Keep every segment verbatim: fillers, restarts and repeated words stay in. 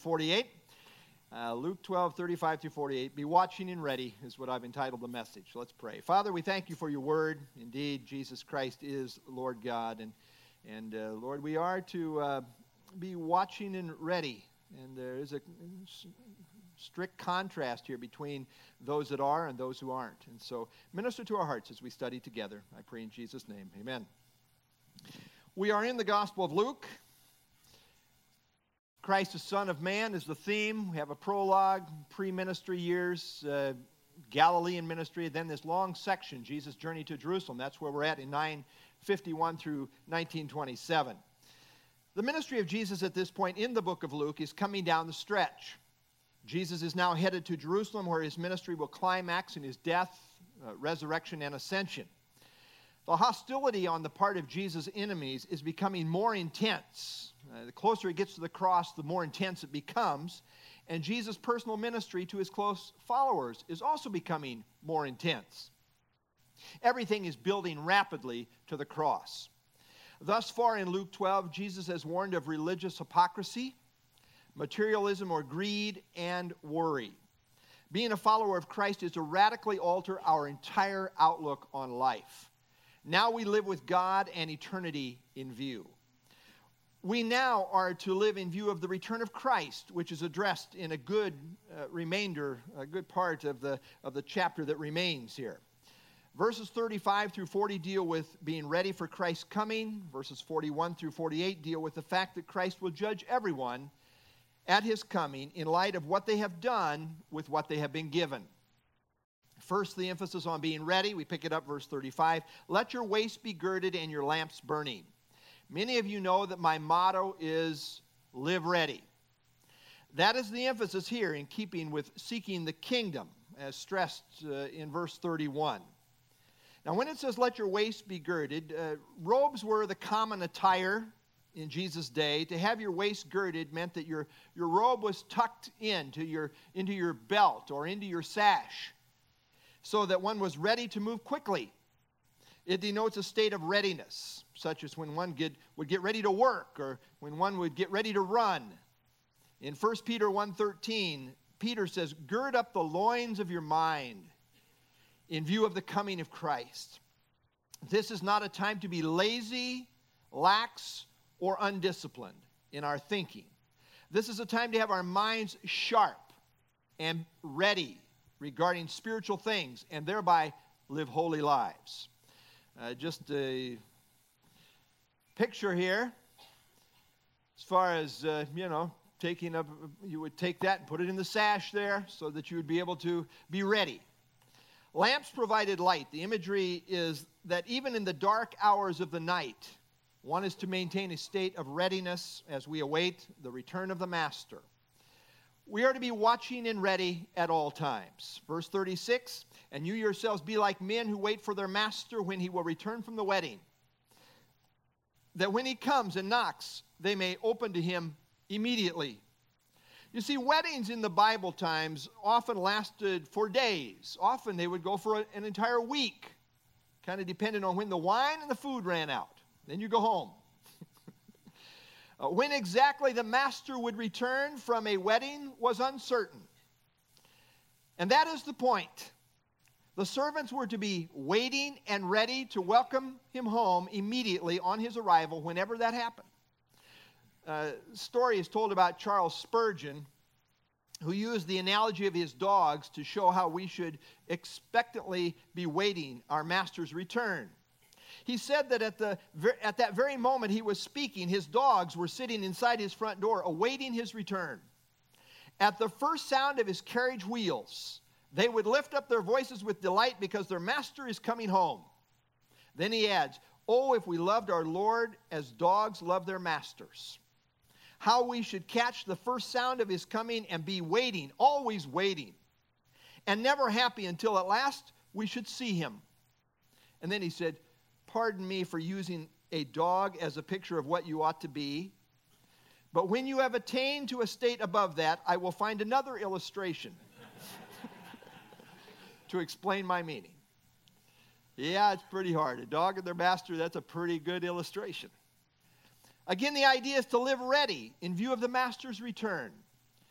forty-eight. Uh, Luke twelve, thirty-five through forty-eight. Be watching and ready is what I've entitled the message. Let's pray. Father, we thank you for your word. Indeed, Jesus Christ is Lord God. And, and uh, Lord, we are to uh, be watching and ready. And there is a strict contrast here between those that are and those who aren't. And so minister to our hearts as we study together. I pray in Jesus' name. Amen. We are in the Gospel of Luke. Christ, the Son of Man, is the theme. We have a prologue, pre-ministry years, uh, Galilean ministry, then this long section, Jesus' journey to Jerusalem. That's where we're at in nine fifty-one through nineteen twenty-seven. The ministry of Jesus at this point in the book of Luke is coming down the stretch. Jesus is now headed to Jerusalem, where his ministry will climax in his death, uh, resurrection, and ascension. The hostility on the part of Jesus' enemies is becoming more intense. Uh, the closer it gets to the cross, the more intense it becomes. And Jesus' personal ministry to his close followers is also becoming more intense. Everything is building rapidly to the cross. Thus far in Luke twelve, Jesus has warned of religious hypocrisy, materialism or greed, and worry. Being a follower of Christ is to radically alter our entire outlook on life. Now we live with God and eternity in view. We now are to live in view of the return of Christ, which is addressed in a good uh, remainder, a good part of the, of the chapter that remains here. Verses thirty-five through forty deal with being ready for Christ's coming. Verses forty-one through forty-eight deal with the fact that Christ will judge everyone at his coming in light of what they have done with what they have been given. First, the emphasis on being ready. We pick it up, verse thirty-five. Let your waist be girded and your lamps burning. Many of you know that my motto is live ready. That is the emphasis here in keeping with seeking the kingdom, as stressed uh, in verse thirty-one. Now, when it says let your waist be girded, uh, robes were the common attire in Jesus' day. To have your waist girded meant that your, your robe was tucked into your, into your belt or into your sash, so that one was ready to move quickly. It denotes a state of readiness, such as when one get, would get ready to work or when one would get ready to run. In First Peter one thirteen, Peter says, gird up the loins of your mind in view of the coming of Christ. This is not a time to be lazy, lax, or undisciplined in our thinking. This is a time to have our minds sharp and ready regarding spiritual things, and thereby live holy lives. Uh, just a picture here, as far as, uh, you know, taking up, you would take that and put it in the sash there so that you would be able to be ready. Lamps provided light. The imagery is that even in the dark hours of the night, one is to maintain a state of readiness as we await the return of the Master. We are to be watching and ready at all times. Verse thirty-six, and you yourselves be like men who wait for their master when he will return from the wedding, that when he comes and knocks, they may open to him immediately. You see, weddings in the Bible times often lasted for days. Often they would go for a, an entire week, kind of depending on when the wine and the food ran out. Then you go home. Uh, when exactly the master would return from a wedding was uncertain. And that is the point. The servants were to be waiting and ready to welcome him home immediately on his arrival, whenever that happened. Uh, story is told about Charles Spurgeon, who used the analogy of his dogs to show how we should expectantly be waiting our master's return. He said that at, the, at that very moment he was speaking, his dogs were sitting inside his front door awaiting his return. At the first sound of his carriage wheels, they would lift up their voices with delight because their master is coming home. Then he adds, oh, if we loved our Lord as dogs love their masters. How we should catch the first sound of his coming and be waiting, always waiting, and never happy until at last we should see him. And then he said, pardon me for using a dog as a picture of what you ought to be, but when you have attained to a state above that, I will find another illustration to explain my meaning. Yeah, it's pretty hard. A dog and their master, that's a pretty good illustration. Again, the idea is to live ready in view of the master's return.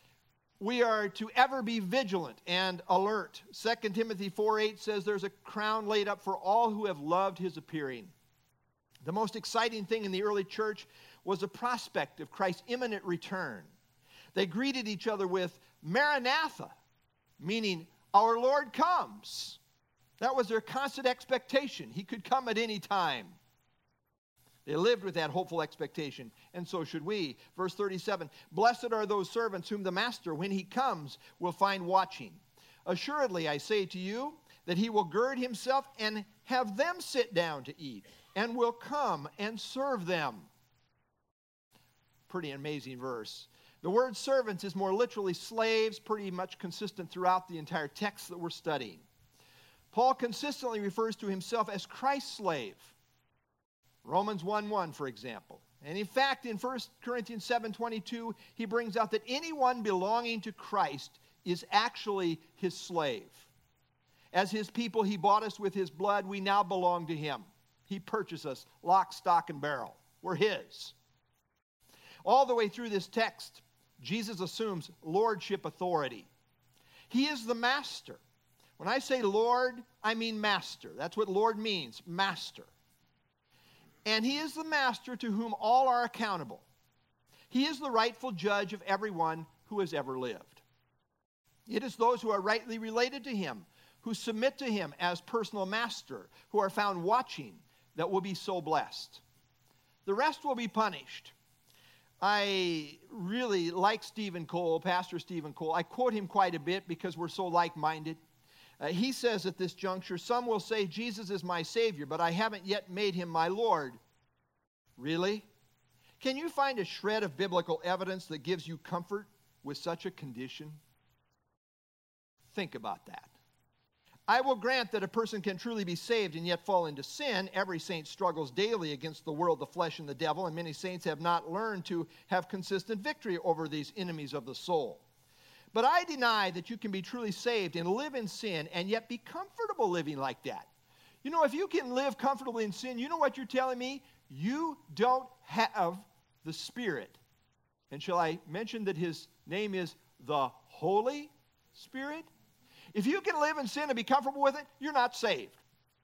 we are to ever be vigilant and alert. Second Timothy four eight says there's a crown laid up for all who have loved his appearing. The most exciting thing in the early church was the prospect of Christ's imminent return. They greeted each other with Maranatha, meaning our Lord comes. That was their constant expectation. He could come at any time. They lived with that hopeful expectation, and so should we. Verse thirty-seven, blessed are those servants whom the master, when he comes, will find watching. Assuredly, I say to you, that he will gird himself and have them sit down to eat, and will come and serve them. Pretty amazing verse. The word servants is more literally slaves, pretty much consistent throughout the entire text that we're studying. Paul consistently refers to himself as Christ's slave. Romans one one, for example. And in fact, in First Corinthians seven twenty-two, he brings out that anyone belonging to Christ is actually his slave. As his people, he bought us with his blood. We now belong to him. He purchased us, lock, stock, and barrel. We're his. All the way through this text, Jesus assumes lordship authority. He is the master. When I say Lord, I mean master. That's what Lord means, master. And he is the master to whom all are accountable. He is the rightful judge of everyone who has ever lived. It is those who are rightly related to him, who submit to him as personal master, who are found watching, that will be so blessed. The rest will be punished. I really like Stephen Cole, Pastor Stephen Cole. I quote him quite a bit because we're so like-minded. Uh, he says at this juncture, some will say, Jesus is my Savior, but I haven't yet made him my Lord. Really? Can you find a shred of biblical evidence that gives you comfort with such a condition? Think about that. I will grant that a person can truly be saved and yet fall into sin. Every saint struggles daily against the world, the flesh, and the devil, and many saints have not learned to have consistent victory over these enemies of the soul. But I deny that you can be truly saved and live in sin and yet be comfortable living like that. You know, if you can live comfortably in sin, you know what you're telling me? You don't have the Spirit. And shall I mention that his name is the Holy Spirit? If you can live in sin and be comfortable with it, you're not saved.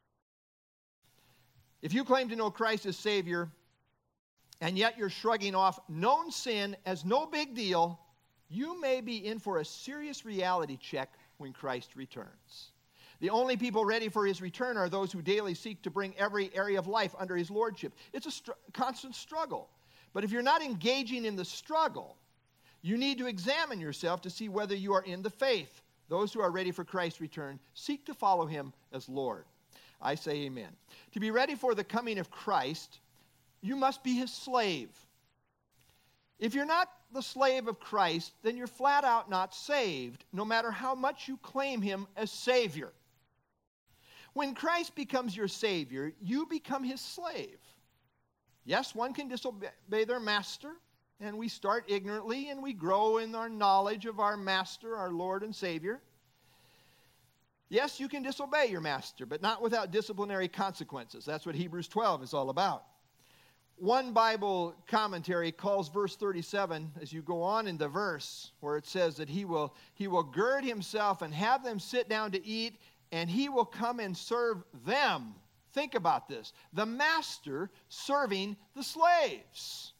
If you claim to know Christ as Savior, and yet you're shrugging off known sin as no big deal, you may be in for a serious reality check when Christ returns. The only people ready for his return are those who daily seek to bring every area of life under his lordship. It's a str- constant struggle. But if you're not engaging in the struggle, you need to examine yourself to see whether you are in the faith. Those who are ready for Christ's return seek to follow him as Lord. I say amen. To be ready for the coming of Christ, you must be his slave. If you're not the slave of Christ, then you're flat out not saved, no matter how much you claim him as Savior. When Christ becomes your Savior, you become his slave. Yes, one can disobey their master, and we start ignorantly, and we grow in our knowledge of our master, our Lord and Savior. Yes, you can disobey your master, but not without disciplinary consequences. That's what Hebrews twelve is all about. One Bible commentary calls verse thirty-seven, as you go on in the verse, where it says that he will, he will gird himself and have them sit down to eat, and he will come and serve them. Think about this. The master serving the slaves.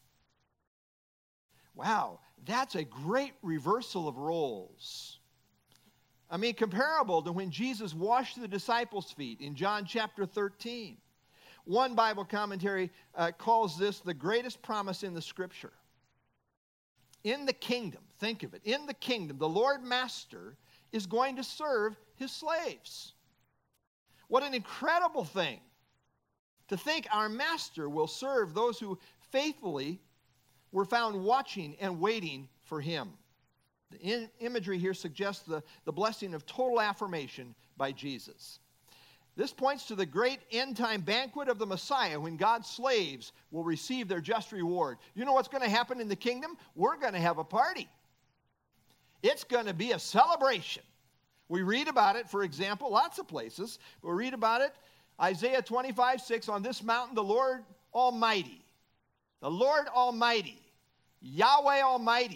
Wow, that's a great reversal of roles. I mean, comparable to when Jesus washed the disciples' feet in John chapter thirteen. One Bible commentary uh, calls this the greatest promise in the Scripture. In the kingdom, think of it, in the kingdom, the Lord Master is going to serve his slaves. What an incredible thing to think our Master will serve those who faithfully were found watching and waiting for him. The in- imagery here suggests the, the blessing of total affirmation by Jesus. This points to the great end-time banquet of the Messiah when God's slaves will receive their just reward. You know what's going to happen in the kingdom? We're going to have a party. It's going to be a celebration. We read about it, for example, lots of places. We read about it, Isaiah twenty-five six, on this mountain the Lord Almighty, the Lord Almighty, Yahweh Almighty,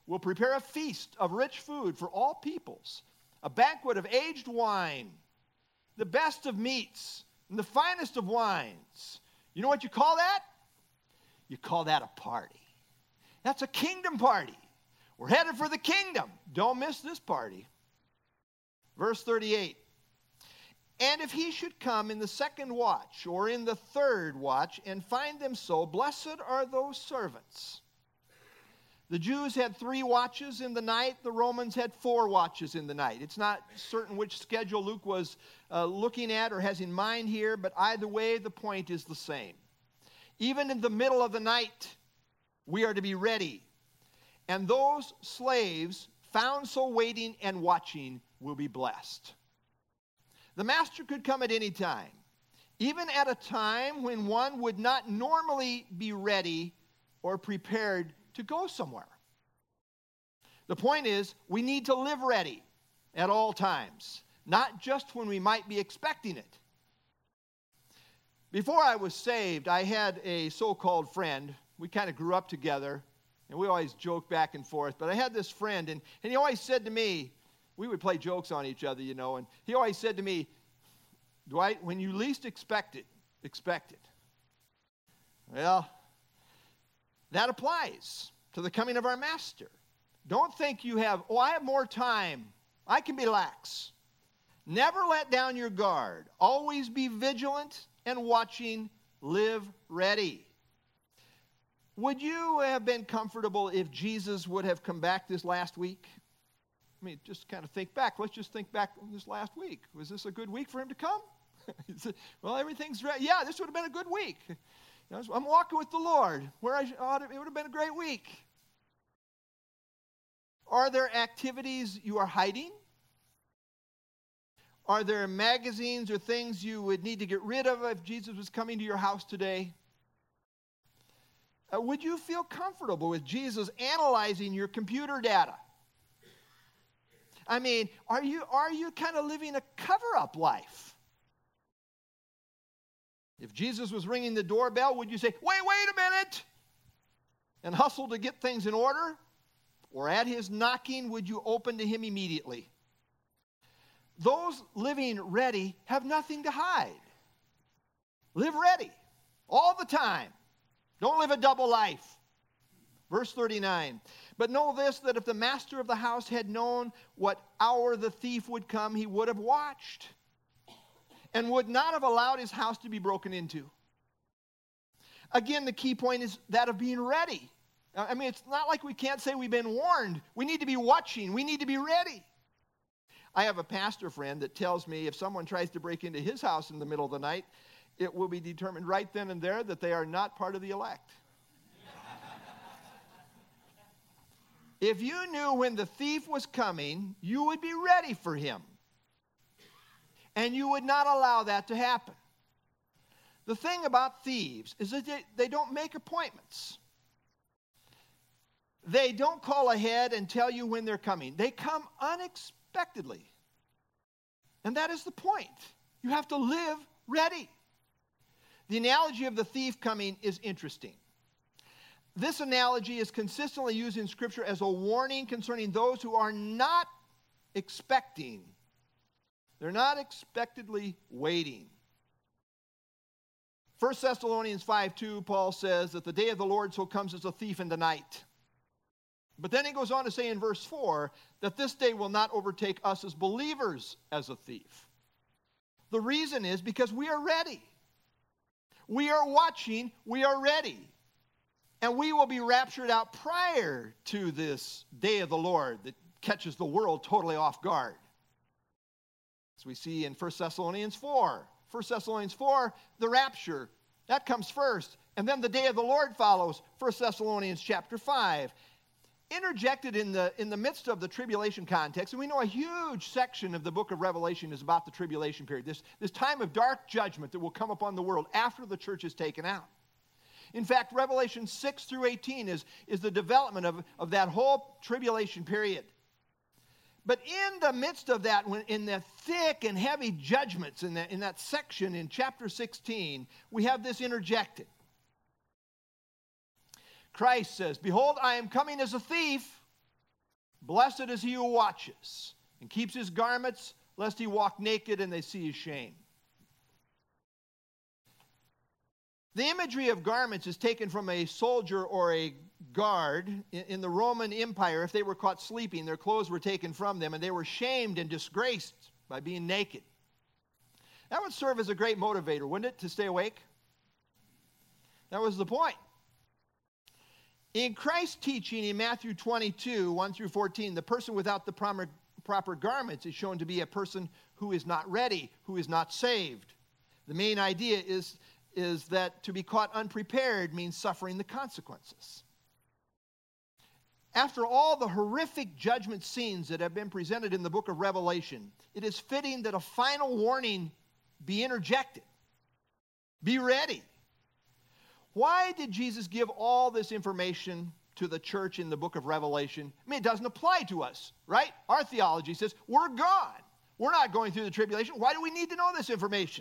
will prepare a feast of rich food for all peoples, a banquet of aged wine, the best of meats, and the finest of wines. You know what you call that? You call that a party. That's a kingdom party. We're headed for the kingdom. Don't miss this party. Verse thirty-eight. And if he should come in the second watch or in the third watch and find them so, blessed are those servants. The Jews had three watches in the night. The Romans had four watches in the night. It's not certain which schedule Luke was uh, looking at or has in mind here, but either way, the point is the same. Even in the middle of the night, we are to be ready. And those slaves found so waiting and watching will be blessed. The master could come at any time, even at a time when one would not normally be ready or prepared to go somewhere. The point is, we need to live ready at all times, not just when we might be expecting it. Before I was saved, I had a so-called friend. We kind of grew up together, and we always joked back and forth. But I had this friend, and, and he always said to me, we would play jokes on each other, you know, and he always said to me, Dwight, when you least expect it, expect it. Well, that applies to the coming of our master. Don't think you have, oh, I have more time. I can be lax. Never let down your guard. Always be vigilant and watching. Live ready. Would you have been comfortable if Jesus would have come back this last week? I mean, just kind of think back. Let's just think back on this last week. Was this a good week for him to come? Well, everything's right. Yeah, this would have been a good week. I'm walking with the Lord. Where I ought to, it would have been a great week. Are there activities you are hiding? Are there magazines or things you would need to get rid of if Jesus was coming to your house today? Uh, would you feel comfortable with Jesus analyzing your computer data? I mean, are you, are you kind of living a cover-up life? If Jesus was ringing the doorbell, would you say, wait, wait a minute, and hustle to get things in order? Or at his knocking, would you open to him immediately? Those living ready have nothing to hide. Live ready all the time. Don't live a double life. Verse thirty-nine. But know this, that if the master of the house had known what hour the thief would come, he would have watched and would not have allowed his house to be broken into. Again, the key point is that of being ready. I mean, it's not like we can't say we've been warned. We need to be watching. We need to be ready. I have a pastor friend that tells me if someone tries to break into his house in the middle of the night, it will be determined right then and there that they are not part of the elect. If you knew when the thief was coming, you would be ready for him. And you would not allow that to happen. The thing about thieves is that they, they don't make appointments. They don't call ahead and tell you when they're coming. They come unexpectedly. And that is the point. You have to live ready. The analogy of the thief coming is interesting. This analogy is consistently used in Scripture as a warning concerning those who are not expecting. They're not expectedly waiting. First Thessalonians five two, Paul says that the day of the Lord so comes as a thief in the night. But then he goes on to say in verse four that this day will not overtake us as believers as a thief. The reason is because we are ready. We are watching, we are ready. And we will be raptured out prior to this day of the Lord that catches the world totally off guard. As we see in First Thessalonians four. First Thessalonians four, the rapture, that comes first. And then the day of the Lord follows, First Thessalonians chapter five. Interjected in the, in the midst of the tribulation context, and we know a huge section of the book of Revelation is about the tribulation period, this, this time of dark judgment that will come upon the world after the church is taken out. In fact, Revelation six through eighteen is, is the development of, of that whole tribulation period. But in the midst of that, when, in the thick and heavy judgments in that, in that section in chapter sixteen, we have this interjected. Christ says, behold, I am coming as a thief. Blessed is he who watches and keeps his garments, lest he walk naked and they see his shame. The imagery of garments is taken from a soldier or a guard. In the Roman Empire, if they were caught sleeping, their clothes were taken from them, and they were shamed and disgraced by being naked. That would serve as a great motivator, wouldn't it, to stay awake? That was the point. In Christ's teaching in Matthew twenty-two, one through fourteen, the person without the proper, proper garments is shown to be a person who is not ready, who is not saved. The main idea is, is that to be caught unprepared means suffering the consequences. After all the horrific judgment scenes that have been presented in the book of Revelation, it is fitting that a final warning be interjected. Be ready. Why did Jesus give all this information to the church in the book of Revelation? I mean, it doesn't apply to us, right? Our theology says we're gone. We're not going through the tribulation. Why do we need to know this information?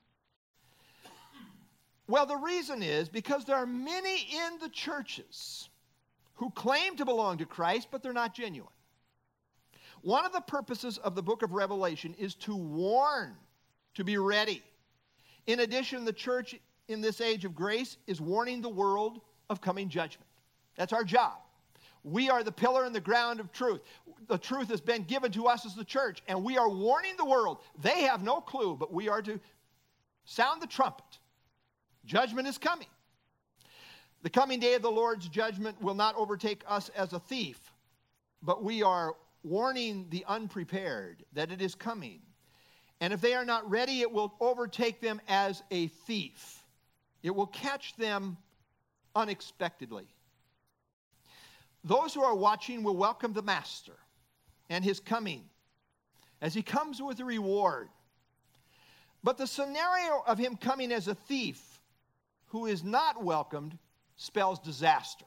Well, the reason is because there are many in the churches who claim to belong to Christ, but they're not genuine. One of the purposes of the book of Revelation is to warn, to be ready. In addition, the church in this age of grace is warning the world of coming judgment. That's our job. We are the pillar and the ground of truth. The truth has been given to us as the church, and we are warning the world. They have no clue, but we are to sound the trumpet. Judgment is coming. The coming day of the Lord's judgment will not overtake us as a thief, but we are warning the unprepared that it is coming. And if they are not ready, it will overtake them as a thief. It will catch them unexpectedly. Those who are watching will welcome the Master and his coming as he comes with a reward. But the scenario of him coming as a thief who is not welcomed spells disaster.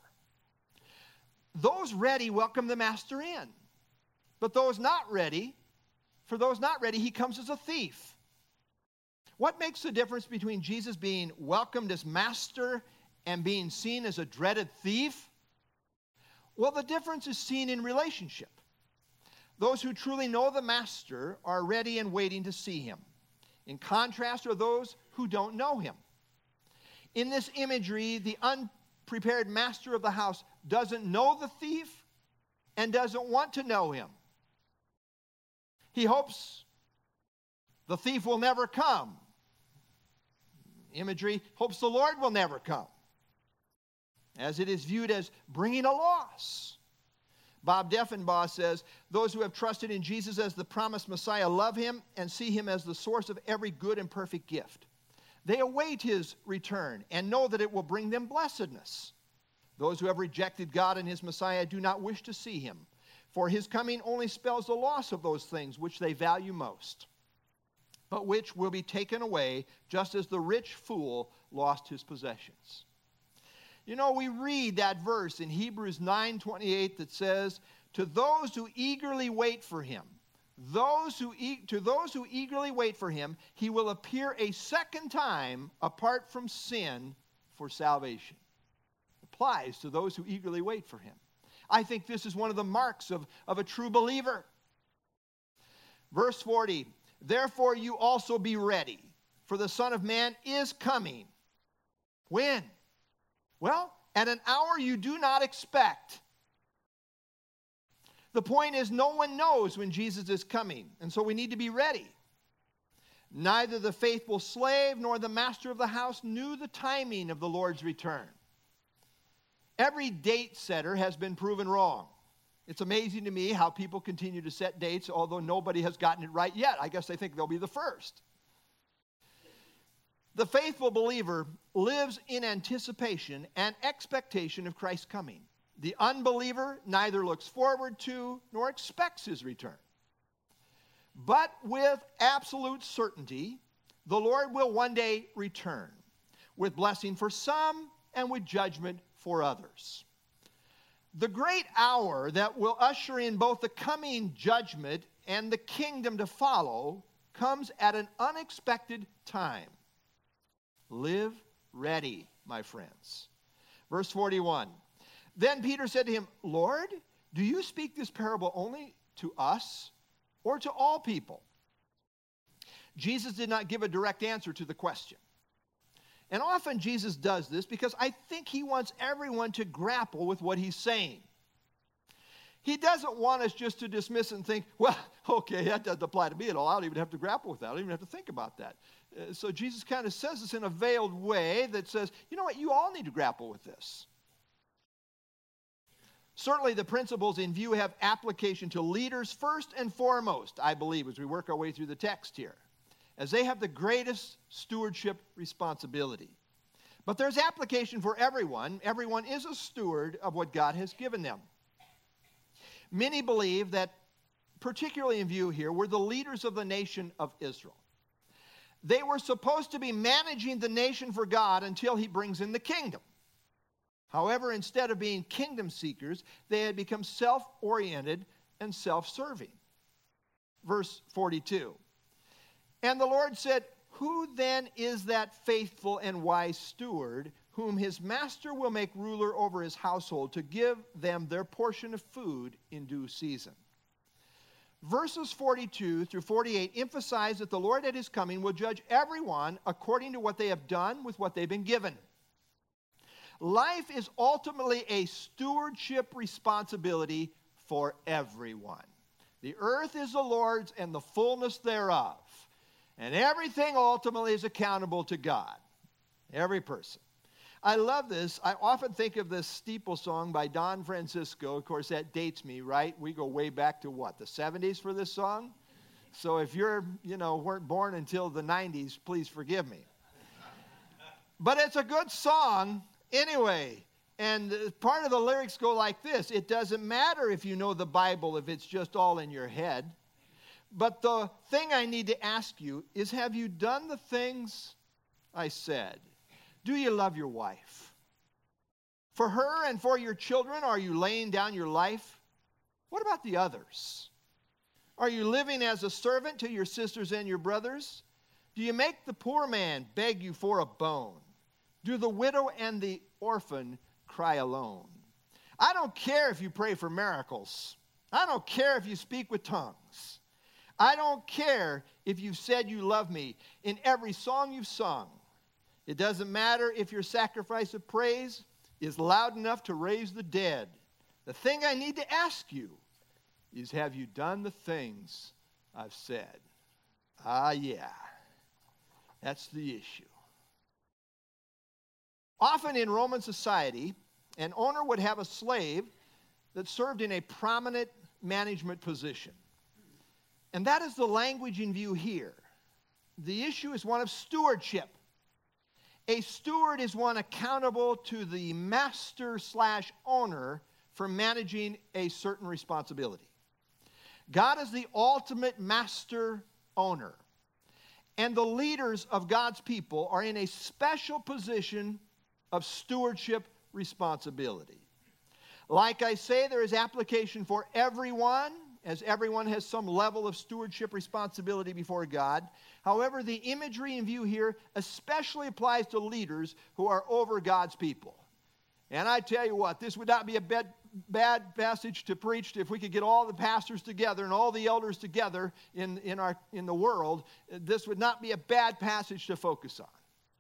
Those ready welcome the Master in. But those not ready, for those not ready, he comes as a thief. What makes the difference between Jesus being welcomed as Master and being seen as a dreaded thief? Well, the difference is seen in relationship. Those who truly know the Master are ready and waiting to see him. In contrast are those who don't know him. In this imagery, the unprepared master of the house doesn't know the thief and doesn't want to know him. He hopes the thief will never come. Imagery hopes the Lord will never come, as it is viewed as bringing a loss. Bob Deffinbaugh says, those who have trusted in Jesus as the promised Messiah love him and see him as the source of every good and perfect gift. They await his return and know that it will bring them blessedness. Those who have rejected God and his Messiah do not wish to see him, for his coming only spells the loss of those things which they value most, but which will be taken away just as the rich fool lost his possessions. You know, we read that verse in Hebrews nine twenty-eight that says, to those who eagerly wait for him, Those who e- to those who eagerly wait for him, he will appear a second time apart from sin for salvation. Applies to those who eagerly wait for him. I think this is one of the marks of, of a true believer. Verse forty, therefore you also be ready, for the Son of Man is coming. When? Well, at an hour you do not expect. The point is, no one knows when Jesus is coming, and so we need to be ready. Neither the faithful slave nor the master of the house knew the timing of the Lord's return. Every date setter has been proven wrong. It's amazing to me how people continue to set dates, although nobody has gotten it right yet. I guess they think they'll be the first. The faithful believer lives in anticipation and expectation of Christ's coming. The unbeliever neither looks forward to nor expects his return. But with absolute certainty, the Lord will one day return, with blessing for some and with judgment for others. The great hour that will usher in both the coming judgment and the kingdom to follow comes at an unexpected time. Live ready, my friends. Verse forty-one. Then Peter said to him, Lord, do you speak this parable only to us or to all people? Jesus did not give a direct answer to the question. And often Jesus does this because I think he wants everyone to grapple with what he's saying. He doesn't want us just to dismiss it and think, well, okay, that doesn't apply to me at all. I don't even have to grapple with that. I don't even have to think about that. Uh, so Jesus kind of says this in a veiled way that says, you know what, you all need to grapple with this. Certainly the principles in view have application to leaders first and foremost, I believe, as we work our way through the text here, as they have the greatest stewardship responsibility. But there's application for everyone. Everyone is a steward of what God has given them. Many believe that, particularly in view here, were the leaders of the nation of Israel. They were supposed to be managing the nation for God until he brings in the kingdom. However, instead of being kingdom seekers, they had become self-oriented and self-serving. Verse forty-two. And the Lord said, who then is that faithful and wise steward whom his master will make ruler over his household to give them their portion of food in due season? Verses forty-two through forty-eight emphasize that the Lord at his coming will judge everyone according to what they have done with what they've been given. Life is ultimately a stewardship responsibility for everyone. The earth is the Lord's and the fullness thereof. And everything ultimately is accountable to God. Every person. I love this. I often think of this steeple song by Don Francisco. Of course, that dates me, right? We go way back to what, the seventies for this song? So if you're, you know, weren't born until the nineties, please forgive me. But it's a good song anyway. And part of the lyrics go like this. It doesn't matter if you know the Bible, if it's just all in your head. But the thing I need to ask you is, have you done the things I said? Do you love your wife? For her and for your children, are you laying down your life? What about the others? Are you living as a servant to your sisters and your brothers? Do you make the poor man beg you for a bone? Do the widow and the orphan cry alone? I don't care if you pray for miracles. I don't care if you speak with tongues. I don't care if you've said you love me in every song you've sung. It doesn't matter if your sacrifice of praise is loud enough to raise the dead. The thing I need to ask you is, have you done the things I've said? Ah, yeah. That's the issue. Often in Roman society, an owner would have a slave that served in a prominent management position. And that is the language in view here. The issue is one of stewardship. A steward is one accountable to the master slash owner for managing a certain responsibility. God is the ultimate master owner. And the leaders of God's people are in a special position of stewardship responsibility. Like I say, there is application for everyone, as everyone has some level of stewardship responsibility before God. However, the imagery in view here especially applies to leaders who are over God's people. And I tell you what, this would not be a bad, bad passage to preach if we could get all the pastors together and all the elders together in, in, our, in the world. This would not be a bad passage to focus on.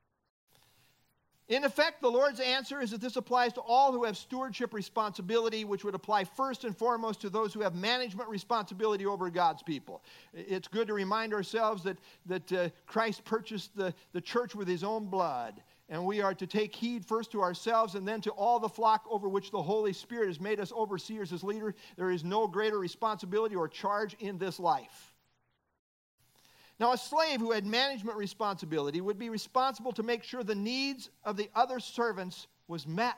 In effect, the Lord's answer is that this applies to all who have stewardship responsibility, which would apply first and foremost to those who have management responsibility over God's people. It's good to remind ourselves that, that uh, Christ purchased the, the church with his own blood, and we are to take heed first to ourselves and then to all the flock over which the Holy Spirit has made us overseers as leaders. There is no greater responsibility or charge in this life. Now, a slave who had management responsibility would be responsible to make sure the needs of the other servants was met.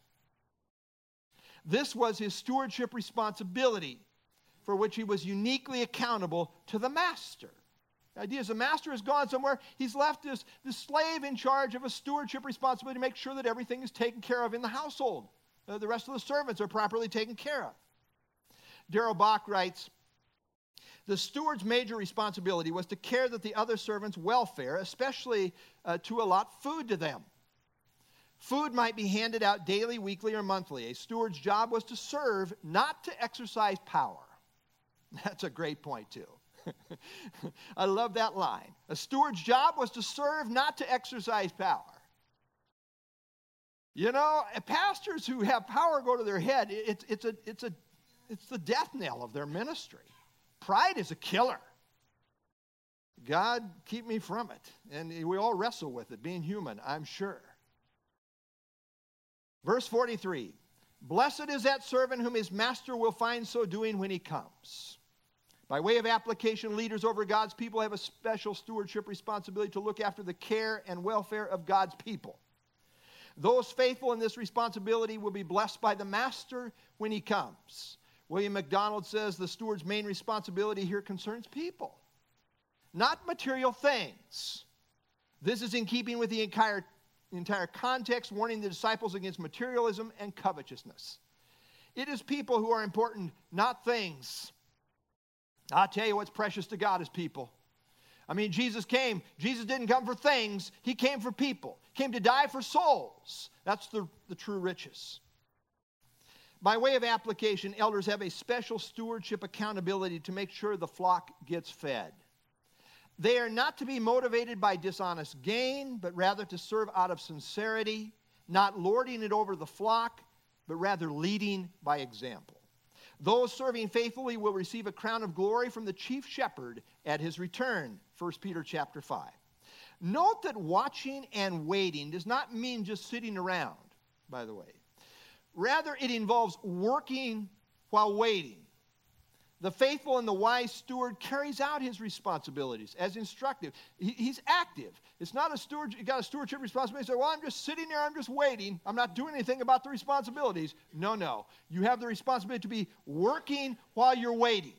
This was his stewardship responsibility, for which he was uniquely accountable to the master. The idea is the master has gone somewhere. He's left this, this slave in charge of a stewardship responsibility to make sure that everything is taken care of in the household. Uh, the rest of the servants are properly taken care of. Darrell Bach writes, the steward's major responsibility was to care that the other servants' welfare, especially uh, to allot food to them. Food might be handed out daily, weekly, or monthly. A steward's job was to serve, not to exercise power. That's a great point, too. I love that line. A steward's job was to serve, not to exercise power. You know, pastors who have power go to their head, it's, it's, a, it's, a, it's the death knell of their ministry. Pride is a killer. God, keep me from it. And we all wrestle with it, being human, I'm sure. Verse forty-three, blessed is that servant whom his master will find so doing when he comes. By way of application, leaders over God's people have a special stewardship responsibility to look after the care and welfare of God's people. Those faithful in this responsibility will be blessed by the master when he comes. William MacDonald says the steward's main responsibility here concerns people, not material things. This is in keeping with the entire, entire context, warning the disciples against materialism and covetousness. It is people who are important, not things. I'll tell you what's precious to God is people. I mean, Jesus came. Jesus didn't come for things. He came for people. He came to die for souls. That's the, the true riches. By way of application, elders have a special stewardship accountability to make sure the flock gets fed. They are not to be motivated by dishonest gain, but rather to serve out of sincerity, not lording it over the flock, but rather leading by example. Those serving faithfully will receive a crown of glory from the chief shepherd at his return, First Peter chapter five. Note that watching and waiting does not mean just sitting around, by the way. Rather, it involves working while waiting. The faithful and the wise steward carries out his responsibilities as instructive. He, he's active. It's not a steward, you got a stewardship responsibility. You say, well, I'm just sitting there, I'm just waiting. I'm not doing anything about the responsibilities. No, no. You have the responsibility to be working while you're waiting.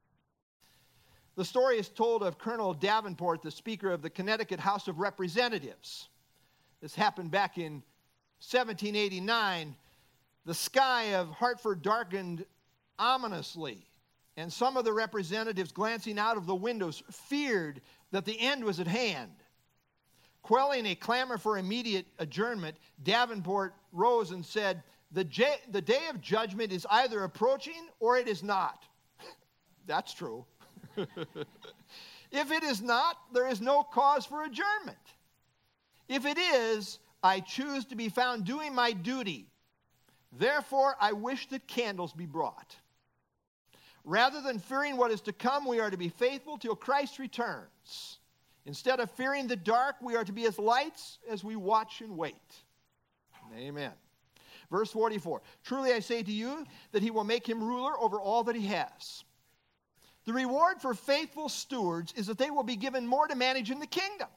The story is told of Colonel Davenport, the Speaker of the Connecticut House of Representatives. This happened back in seventeen eighty-nine. The sky of Hartford darkened ominously. And some of the representatives glancing out of the windows feared that the end was at hand. Quelling a clamor for immediate adjournment, Davenport rose and said, the, j- the day of judgment is either approaching or it is not. That's true. If it is not, there is no cause for adjournment. If it is, I choose to be found doing my duty. Therefore, I wish that candles be brought. Rather than fearing what is to come, we are to be faithful till Christ returns. Instead of fearing the dark, we are to be as lights as we watch and wait. Amen. Verse forty-four, truly I say to you that he will make him ruler over all that he has. The reward for faithful stewards is that they will be given more to manage in the kingdom.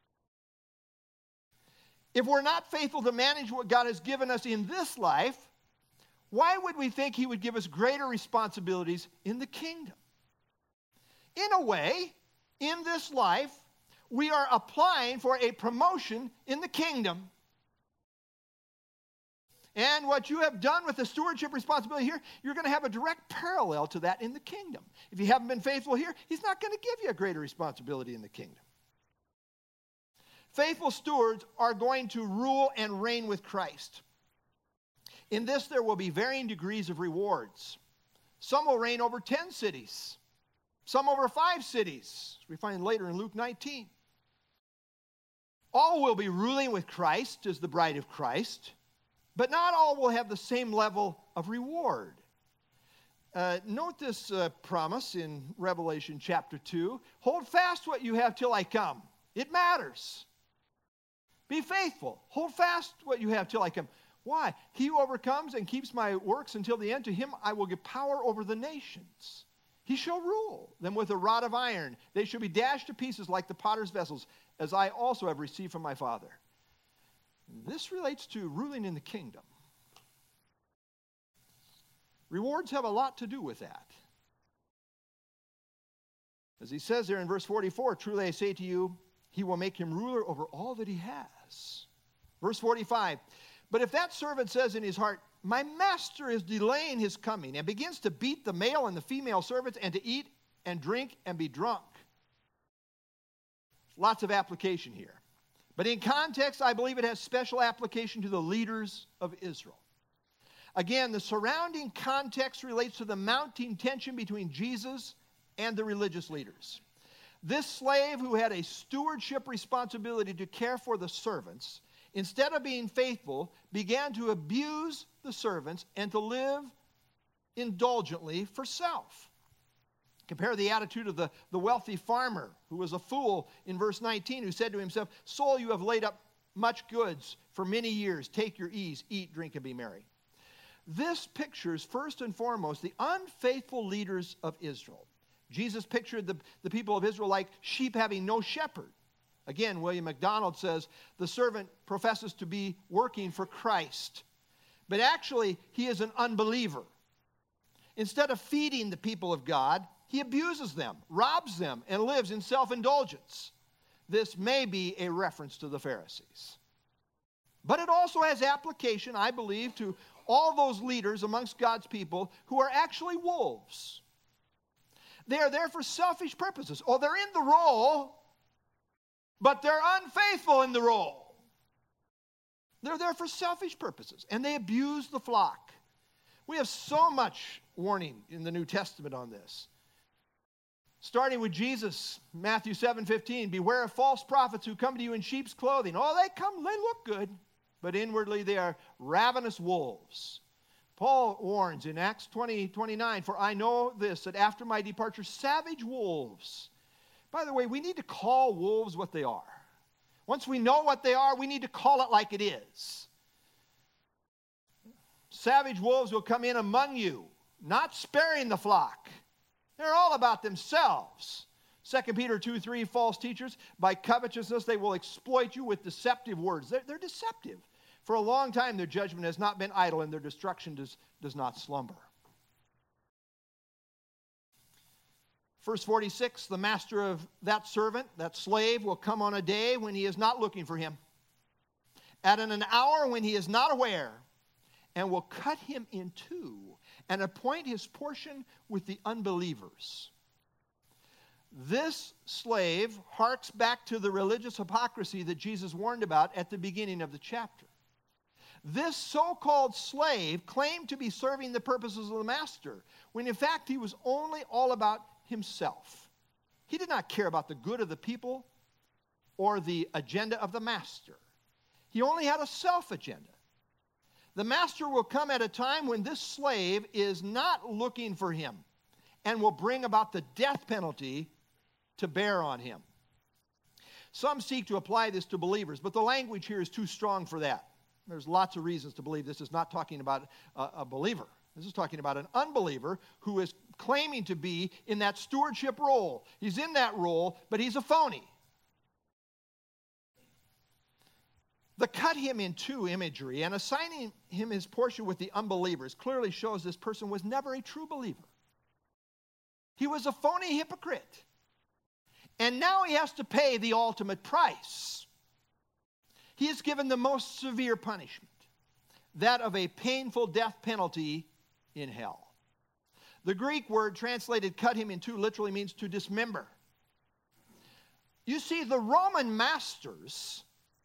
If we're not faithful to manage what God has given us in this life, why would we think he would give us greater responsibilities in the kingdom? In a way, in this life, we are applying for a promotion in the kingdom. And what you have done with the stewardship responsibility here, you're going to have a direct parallel to that in the kingdom. If you haven't been faithful here, he's not going to give you a greater responsibility in the kingdom. Faithful stewards are going to rule and reign with Christ. In this, there will be varying degrees of rewards. Some will reign over ten cities. Some over five cities, as we find later in Luke nineteen. All will be ruling with Christ as the bride of Christ, but not all will have the same level of reward. Uh, note this uh, promise in Revelation chapter two. Hold fast what you have till I come. It matters. Be faithful. Hold fast what you have till I come. Why? He who overcomes and keeps my works until the end, to him I will give power over the nations. He shall rule them with a rod of iron. They shall be dashed to pieces like the potter's vessels, as I also have received from my Father. This relates to ruling in the kingdom. Rewards have a lot to do with that. As he says there in verse forty-four, truly I say to you, he will make him ruler over all that he has. Verse forty-five, but if that servant says in his heart, my master is delaying his coming, and begins to beat the male and the female servants, and to eat and drink and be drunk. Lots of application here. But in context, I believe it has special application to the leaders of Israel. Again, the surrounding context relates to the mounting tension between Jesus and the religious leaders. This slave who had a stewardship responsibility to care for the servants, instead of being faithful, began to abuse the servants and to live indulgently for self. Compare the attitude of the, the wealthy farmer who was a fool in verse nineteen, who said to himself, "Soul, you have laid up much goods for many years. Take your ease, eat, drink, and be merry." This pictures first and foremost the unfaithful leaders of Israel. Jesus pictured the, the people of Israel like sheep having no shepherd. Again, William MacDonald says, the servant professes to be working for Christ, but actually he is an unbeliever. Instead of feeding the people of God, he abuses them, robs them, and lives in self-indulgence. This may be a reference to the Pharisees. But it also has application, I believe, to all those leaders amongst God's people who are actually wolves. They are there for selfish purposes. Oh, they're in the role, but they're unfaithful in the role. They're there for selfish purposes, and they abuse the flock. We have so much warning in the New Testament on this. Starting with Jesus, Matthew seven fifteen, beware of false prophets who come to you in sheep's clothing. Oh, they come, they look good, but inwardly they are ravenous wolves. Paul warns in Acts twenty twenty-nine, for I know this, that after my departure, savage wolves. By the way, we need to call wolves what they are. Once we know what they are, we need to call it like it is. Savage wolves will come in among you, not sparing the flock. They're all about themselves. Second Peter two three, false teachers, by covetousness they will exploit you with deceptive words. They're, they're deceptive. For a long time their judgment has not been idle, and their destruction does, does not slumber. Verse forty-six, the master of that servant, that slave, will come on a day when he is not looking for him, at an hour when he is not aware, and will cut him in two and appoint his portion with the unbelievers. This slave harks back to the religious hypocrisy that Jesus warned about at the beginning of the chapter. This so-called slave claimed to be serving the purposes of the master, when in fact he was only all about himself. He did not care about the good of the people or the agenda of the master. He only had a self-agenda. The master will come at a time when this slave is not looking for him and will bring about the death penalty to bear on him. Some seek to apply this to believers, but the language here is too strong for that. There's lots of reasons to believe this is not talking about a, a believer. This is talking about an unbeliever who is claiming to be in that stewardship role. He's in that role, but he's a phony. The cut him in two imagery and assigning him his portion with the unbelievers clearly shows this person was never a true believer. He was a phony hypocrite. And now he has to pay the ultimate price. He is given the most severe punishment, that of a painful death penalty in hell. The Greek word translated cut him in two literally means to dismember. You see, the Roman masters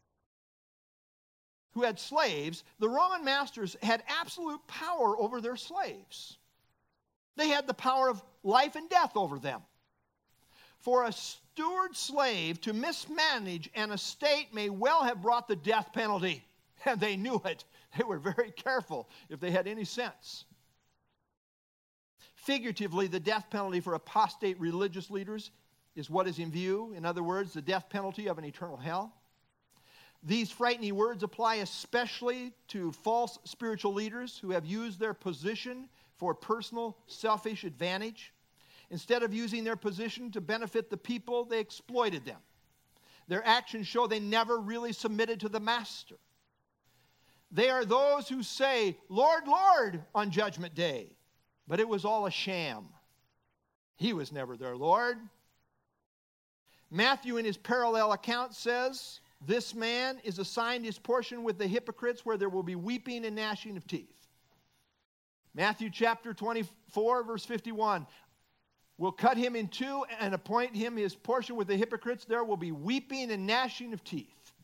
who had slaves, the Roman masters had absolute power over their slaves. They had the power of life and death over them. For a steward slave to mismanage an estate may well have brought the death penalty, and they knew it. They were very careful if they had any sense. Figuratively, the death penalty for apostate religious leaders is what is in view. In other words, the death penalty of an eternal hell. These frightening words apply especially to false spiritual leaders who have used their position for personal selfish advantage. Instead of using their position to benefit the people, they exploited them. Their actions show they never really submitted to the master. They are those who say, "Lord, Lord," on Judgment Day, but it was all a sham. He was never their Lord. Matthew, in his parallel account, says, this man is assigned his portion with the hypocrites, where there will be weeping and gnashing of teeth. Matthew chapter twenty-four, verse fifty-one, will cut him in two and appoint him his portion with the hypocrites. There will be weeping and gnashing of teeth.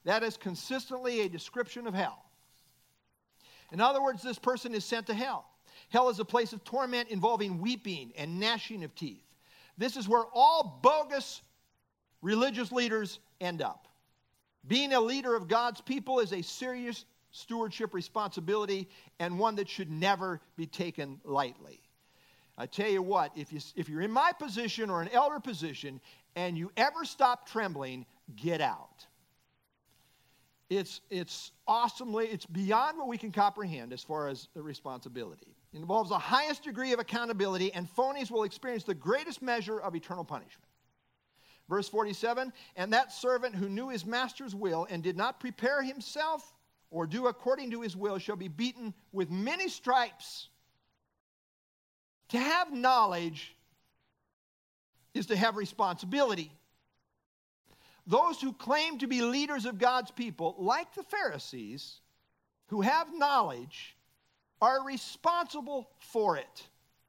That is consistently a description of hell. In other words, this person is sent to hell. Hell is a place of torment involving weeping and gnashing of teeth. This is where all bogus religious leaders end up. Being a leader of God's people is a serious stewardship responsibility and one that should never be taken lightly. I tell you what, if, you, if you're in my position or an elder position and you ever stop trembling, get out. It's, it's awesomely, it's beyond what we can comprehend as far as the responsibility. It involves the highest degree of accountability, and phonies will experience the greatest measure of eternal punishment. Verse forty-seven, and that servant who knew his master's will and did not prepare himself or do according to his will shall be beaten with many stripes. To have knowledge is to have responsibility. Those who claim to be leaders of God's people, like the Pharisees, who have knowledge, are responsible for it.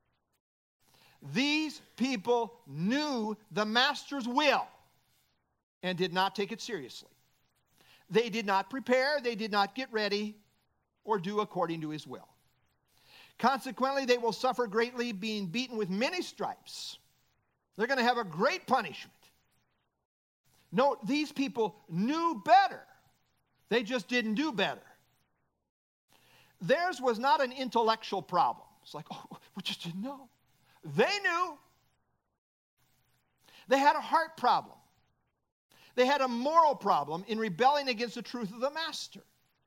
These people knew the master's will and did not take it seriously. They did not prepare, they did not get ready, or do according to his will. Consequently, they will suffer greatly, being beaten with many stripes. They're going to have a great punishment. Note, these people knew better. They just didn't do better. Theirs was not an intellectual problem. It's like, oh, we just didn't know. They knew. They had a heart problem. They had a moral problem in rebelling against the truth of the master.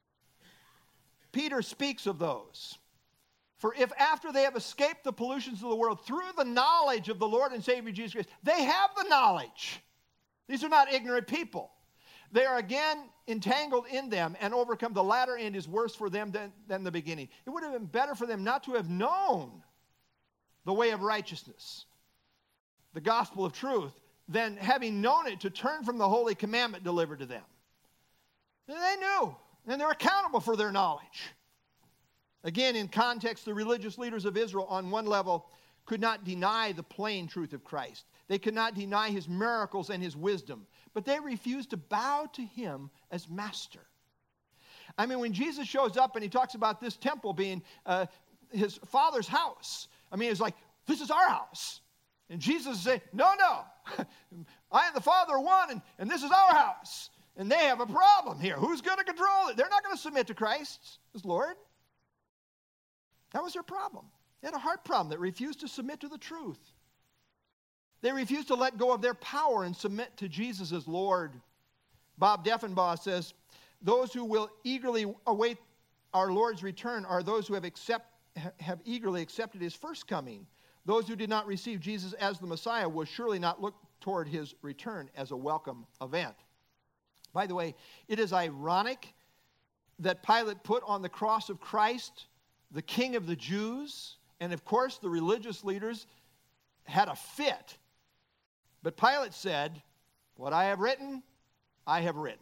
Peter speaks of those. For if after they have escaped the pollutions of the world through the knowledge of the Lord and Savior Jesus Christ, they have the knowledge. These are not ignorant people. They are again entangled in them and overcome. The latter end is worse for them than, than the beginning. It would have been better for them not to have known the way of righteousness, the gospel of truth, than having known it to turn from the holy commandment delivered to them. And they knew, and they're accountable for their knowledge. Again, in context, the religious leaders of Israel on one level could not deny the plain truth of Christ. They could not deny his miracles and his wisdom, but they refused to bow to him as master. I mean, when Jesus shows up and he talks about this temple being uh, his Father's house, I mean, it's like, this is our house. And Jesus is saying, no, no, I and the Father are one, and, and this is our house. And they have a problem here. Who's going to control it? They're not going to submit to Christ as Lord. That was their problem. They had a heart problem that refused to submit to the truth. They refused to let go of their power and submit to Jesus as Lord. Bob Deffenbaugh says, those who will eagerly await our Lord's return are those who have, accept, have eagerly accepted his first coming. Those who did not receive Jesus as the Messiah will surely not look toward his return as a welcome event. By the way, it is ironic that Pilate put on the cross of Christ the King of the Jews, and of course the religious leaders had a fit. But Pilate said, what I have written, I have written.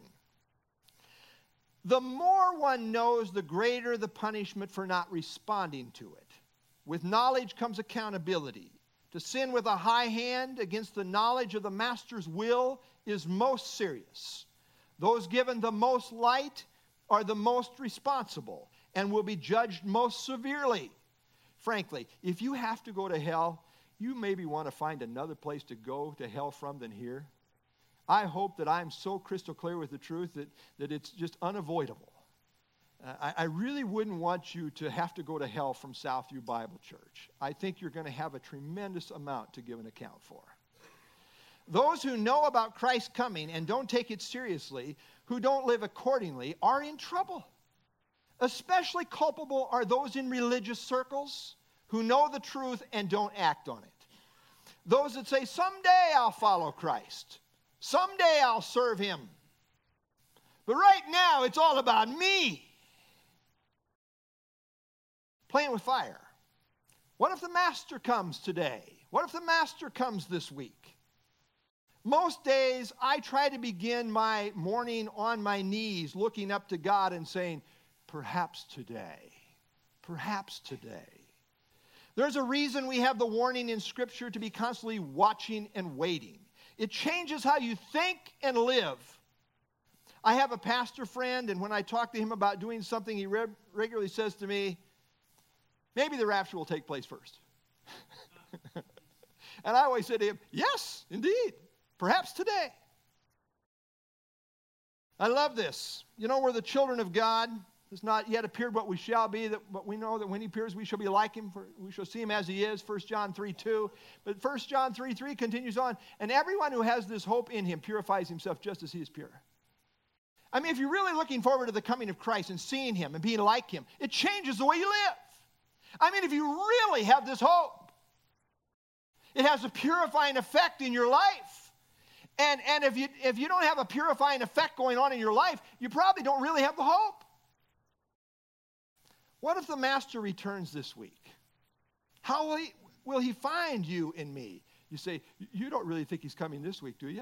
The more one knows, the greater the punishment for not responding to it. With knowledge comes accountability. To sin with a high hand against the knowledge of the master's will is most serious. Those given the most light are the most responsible and will be judged most severely. Frankly, if you have to go to hell, you maybe want to find another place to go to hell from than here. I hope that I'm so crystal clear with the truth that, that it's just unavoidable. Uh, I, I really wouldn't want you to have to go to hell from Southview Bible Church. I think you're going to have a tremendous amount to give an account for. Those who know about Christ's coming and don't take it seriously, who don't live accordingly, are in trouble. Especially culpable are those in religious circles who know the truth and don't act on it. Those that say, someday I'll follow Christ. Someday I'll serve him. But right now it's all about me. Playing with fire. What if the master comes today? What if the master comes this week? Most days I try to begin my morning on my knees looking up to God and saying, perhaps today, perhaps today. There's a reason we have the warning in Scripture to be constantly watching and waiting. It changes how you think and live. I have a pastor friend, and when I talk to him about doing something, he re- regularly says to me, maybe the rapture will take place first. And I always say to him, yes, indeed, perhaps today. I love this. You know, we're the children of God. It's not yet appeared what we shall be, that, but we know that when he appears, we shall be like him, for we shall see him as he is, First John three two. But First John three three continues on, and everyone who has this hope in him purifies himself just as he is pure. I mean, if you're really looking forward to the coming of Christ and seeing him and being like him, it changes the way you live. I mean, if you really have this hope, it has a purifying effect in your life. And, and if you, if you don't have a purifying effect going on in your life, you probably don't really have the hope. What if the master returns this week? How will he, will he find you and me? You say, you don't really think he's coming this week, do you?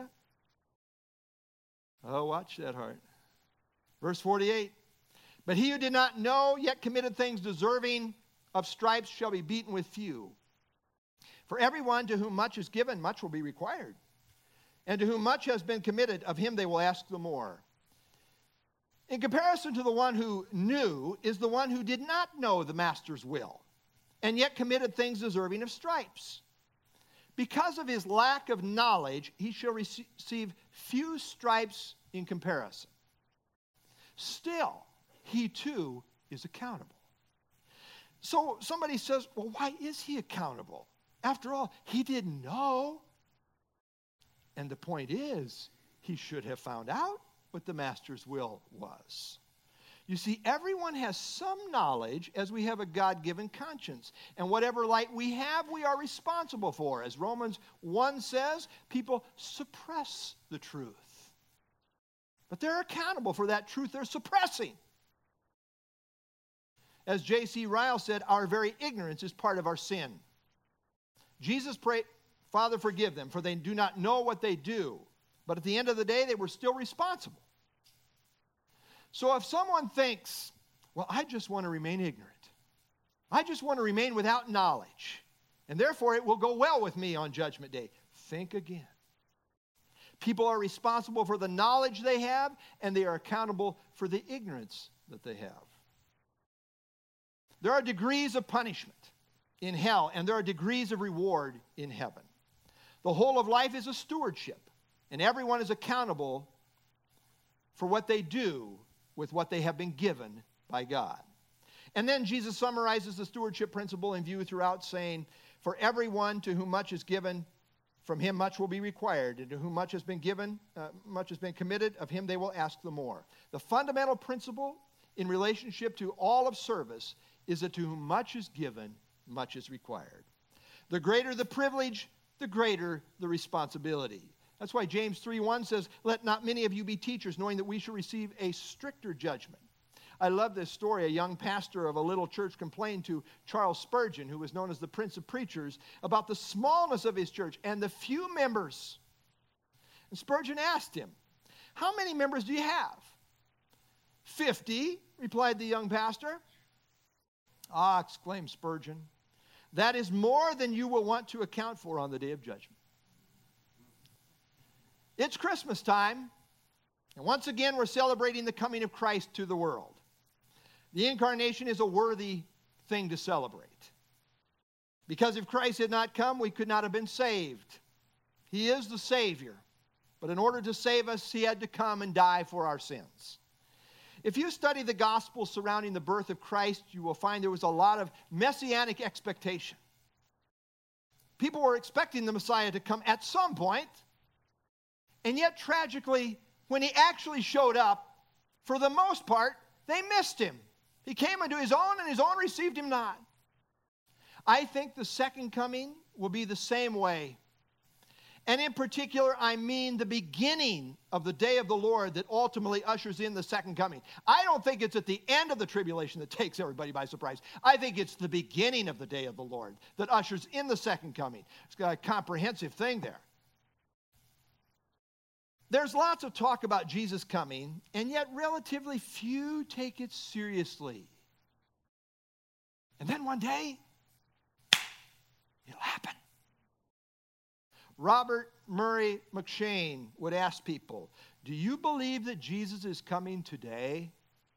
Oh, watch that heart. Verse forty-eight. But he who did not know yet committed things deserving of stripes shall be beaten with few. For everyone to whom much is given, much will be required. And to whom much has been committed, of him they will ask the more. In comparison to the one who knew is the one who did not know the master's will, and yet committed things deserving of stripes. Because of his lack of knowledge, he shall receive few stripes in comparison. Still, he too is accountable. So somebody says, well, why is he accountable? After all, he didn't know. And the point is, he should have found out what the master's will was. You see, everyone has some knowledge as we have a God-given conscience. And whatever light we have, we are responsible for. As Romans one says, people suppress the truth. But they're accountable for that truth they're suppressing. As J C Ryle said, our very ignorance is part of our sin. Jesus prayed, Father, forgive them, for they do not know what they do. But at the end of the day, they were still responsible. So if someone thinks, well, I just want to remain ignorant. I just want to remain without knowledge. And therefore, it will go well with me on Judgment Day. Think again. People are responsible for the knowledge they have, and they are accountable for the ignorance that they have. There are degrees of punishment in hell, and there are degrees of reward in heaven. The whole of life is a stewardship, and everyone is accountable for what they do with what they have been given by God. And then Jesus summarizes the stewardship principle in view throughout, saying, for everyone to whom much is given, from him much will be required, and to whom much has been given, uh, much has been committed, of him they will ask the more. The fundamental principle in relationship to all of service is that to whom much is given, much is required. The greater the privilege, the greater the responsibility. That's why James three one says, let not many of you be teachers, knowing that we shall receive a stricter judgment. I love this story. A young pastor of a little church complained to Charles Spurgeon, who was known as the Prince of Preachers, about the smallness of his church and the few members. And Spurgeon asked him, how many members do you have? Fifty, replied the young pastor. Ah, exclaimed Spurgeon, that is more than you will want to account for on the day of judgment. It's Christmas time, and once again we're celebrating the coming of Christ to the world. The incarnation is a worthy thing to celebrate. Because if Christ had not come, we could not have been saved. He is the Savior, but in order to save us, he had to come and die for our sins. If you study the gospel surrounding the birth of Christ, you will find there was a lot of messianic expectation. People were expecting the Messiah to come at some point, and yet tragically, when he actually showed up, for the most part, they missed him. He came unto his own, and his own received him not. I think the second coming will be the same way. And in particular, I mean the beginning of the day of the Lord that ultimately ushers in the second coming. I don't think it's at the end of the tribulation that takes everybody by surprise. I think it's the beginning of the day of the Lord that ushers in the second coming. It's got a comprehensive thing there. There's lots of talk about Jesus coming, and yet relatively few take it seriously. And then one day, it'll happen. Robert Murray McShane would ask people, do you believe that Jesus is coming today?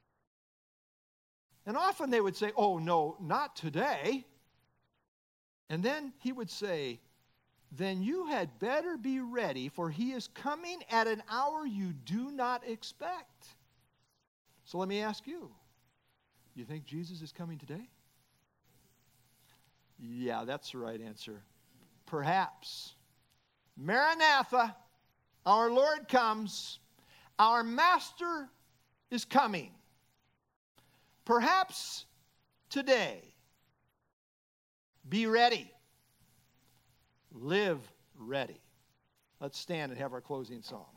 And often they would say, oh, no, not today. And then he would say, then you had better be ready, for he is coming at an hour you do not expect. So let me ask you, you think Jesus is coming today? Yeah, that's the right answer. Perhaps. Maranatha, our Lord comes. Our Master is coming. Perhaps today. Be ready. Live ready. Let's stand and have our closing song.